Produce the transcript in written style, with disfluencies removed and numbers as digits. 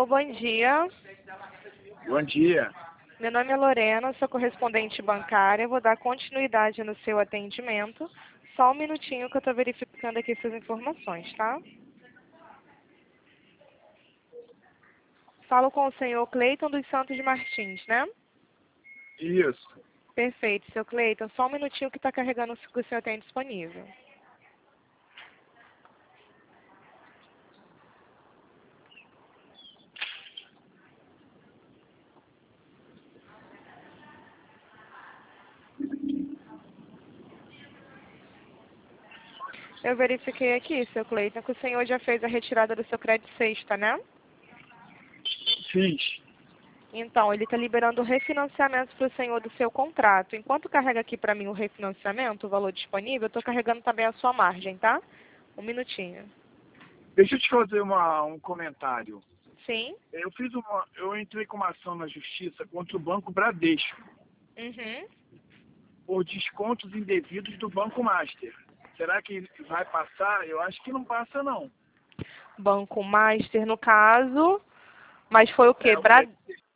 bom dia. Bom dia. Meu nome é Lorena, sou correspondente bancária. Vou dar continuidade no seu atendimento. Só um minutinho que eu estou verificando aqui suas informações, tá? Falo com o senhor Cleiton dos Santos Martins, né? Isso. Perfeito, seu Cleiton. Só um minutinho que está carregando o que o senhor tem disponível. Eu verifiquei aqui, seu Cleiton, que o senhor já fez a retirada do seu crédito sexta, né? Fiz. Então, ele está liberando o refinanciamento para o senhor do seu contrato. Enquanto carrega aqui para mim o refinanciamento, o valor disponível, eu estou carregando também a sua margem, tá? Um minutinho. Deixa eu te fazer um comentário. Sim? Eu entrei com uma ação na justiça contra o Banco Bradesco Uhum. por descontos indevidos do Banco Master. Será que vai passar? Eu acho que não passa, não. Banco Master, no caso. Mas foi o quê? É, o